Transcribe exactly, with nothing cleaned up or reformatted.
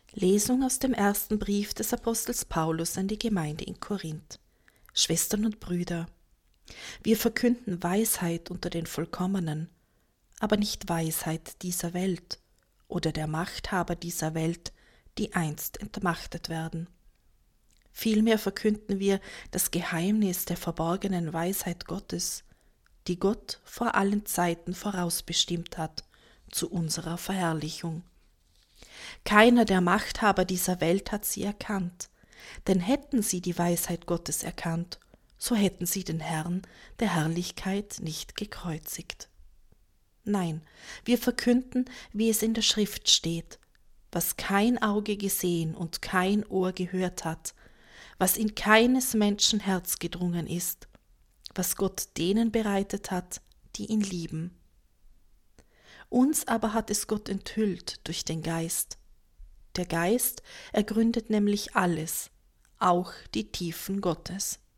Lesung aus dem ersten Brief des Apostels Paulus an die Gemeinde in Korinth. Schwestern und Brüder, wir verkünden Weisheit unter den Vollkommenen, aber nicht Weisheit dieser Welt oder der Machthaber dieser Welt, die einst entmachtet werden. Vielmehr verkünden wir das Geheimnis der verborgenen Weisheit Gottes, die Gott vor allen Zeiten vorausbestimmt hat, zu unserer Verherrlichung. Keiner der Machthaber dieser Welt hat sie erkannt, denn hätten sie die Weisheit Gottes erkannt, so hätten sie den Herrn der Herrlichkeit nicht gekreuzigt. Nein, wir verkünden, wie es in der Schrift steht, was kein Auge gesehen und kein Ohr gehört hat, was in keines Menschen Herz gedrungen ist, was Gott denen bereitet hat, die ihn lieben. Uns aber hat es Gott enthüllt durch den Geist. Der Geist ergründet nämlich alles, auch die Tiefen Gottes.